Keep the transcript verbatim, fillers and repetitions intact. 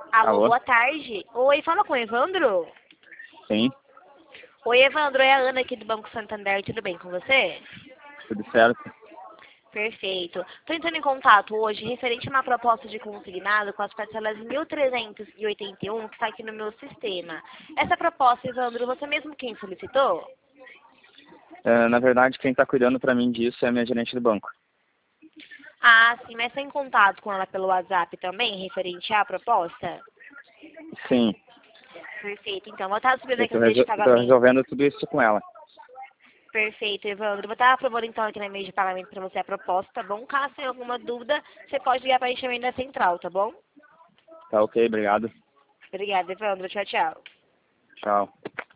Alô, Alô? boa tarde. Oi, fala com o Evandro? Sim, Oi, Evandro, é a Ana aqui do Banco Santander, tudo bem com você? tudo certo. Perfeito. Estou entrando em contato hoje referente a uma proposta de consignado com as parcelas em mil trezentos e oitenta e um que está aqui no meu sistema. Essa proposta, Evandro, você mesmo quem solicitou? É, na verdade, quem está cuidando para mim disso é a minha gerente do banco. Ah, sim, mas está em contato com ela pelo WhatsApp também, referente à proposta? Sim, Perfeito, então, vou estar subindo eu aqui estou no mês de pagamento. resolvendo tudo isso com ela. Perfeito, Evandro. Vou estar aprovando então aqui no mês de pagamento para você a proposta, tá bom? Caso tenha alguma dúvida, você pode ligar para a gente também da central, tá bom? Tá ok, obrigado. Obrigada, Evandro. Tchau, tchau. Tchau.